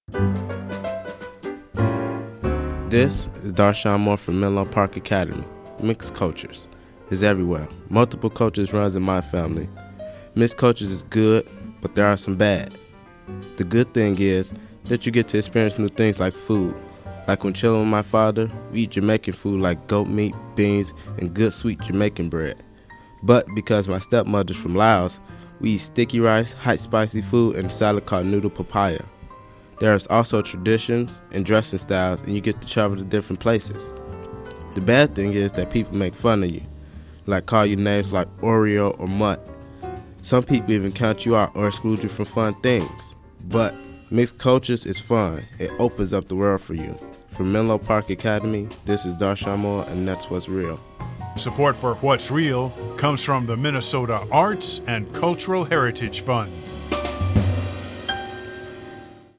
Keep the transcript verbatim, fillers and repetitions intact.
This is Darshawn Moore from Menlo Park Academy. Mixed cultures is everywhere. Multiple cultures runs in my family. Mixed cultures is good, but there are some bad. The good thing is that you get to experience new things like food. Like when chilling with my father, we eat Jamaican food like goat meat, beans, and good sweet Jamaican bread. But because my stepmother's from Laos, we eat sticky rice, hot spicy food, and a salad called noodle papaya. There's also traditions and dressing styles, and you get to travel to different places. The bad thing is that people make fun of you, like call you names like Oreo or Mutt. Some people even count you out or exclude you from fun things. But mixed cultures is fun. It opens up the world for you. From Menlo Park Academy, this is Darshawn Moore, and that's What's Real. Support for What's Real comes from the Minnesota Arts and Cultural Heritage Fund.